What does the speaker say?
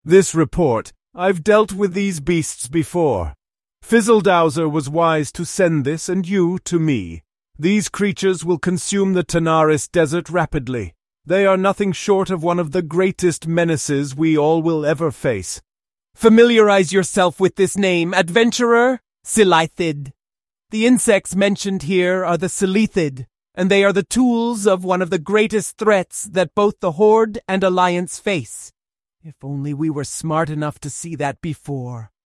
This report. I've dealt with these beasts before. Fizzledowser was wise to send this and you to me. These creatures will consume the Tanaris Desert rapidly. They are nothing short of one of the greatest menaces we all will ever face. Familiarize yourself with this name, adventurer. Silithid. The insects mentioned here are the Silithid, and they are the tools of one of the greatest threats that both the Horde and Alliance face. If only we were smart enough to see that before.